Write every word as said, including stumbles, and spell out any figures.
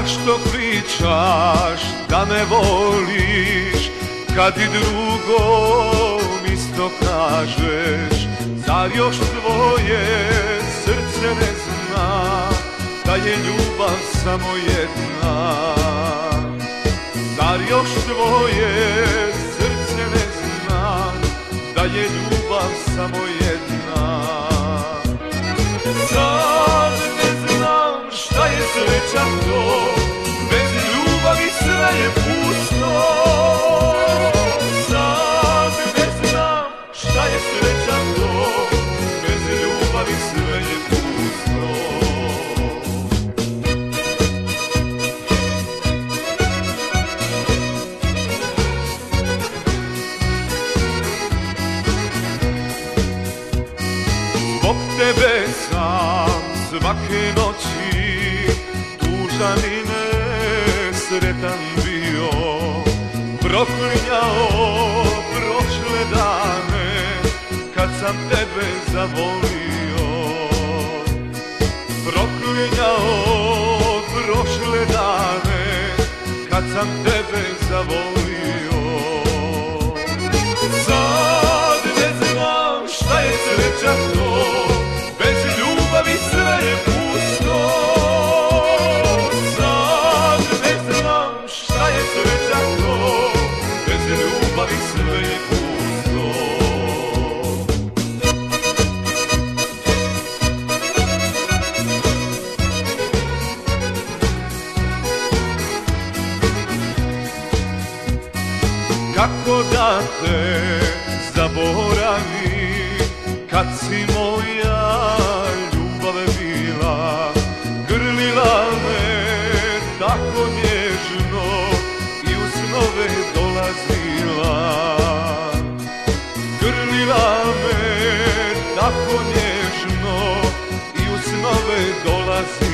Zašto pričaš da me voliš, kad i drugom isto kažeš? Zar još tvoje srce ne zna da je ljubav samo jedna? Zar još tvoje srce ne zna da je ljubav samo jedna? Sad ne znam šta je sreća to, bez ljubavi sve je pusto. Sad ne znam šta je sreća to, bez ljubavi sve je pusto. Zbog tebe sam svake noći tužan i nesretan bio, proklinjao prošle dane kad sam tebe zavolio. Proklinjao prošle dane kad sam tebe zavolio. Sad ne znam šta je sreća to, bez ljubavi sve je pusto. Sad ne znam šta je sreća to, bez ljubavi sve je pusto. Kako da te zaboravim, kad si moja ljubav bila, grlila me tako nježno i u snove dolazila. Grlila me tako nježno i u snove dolazila.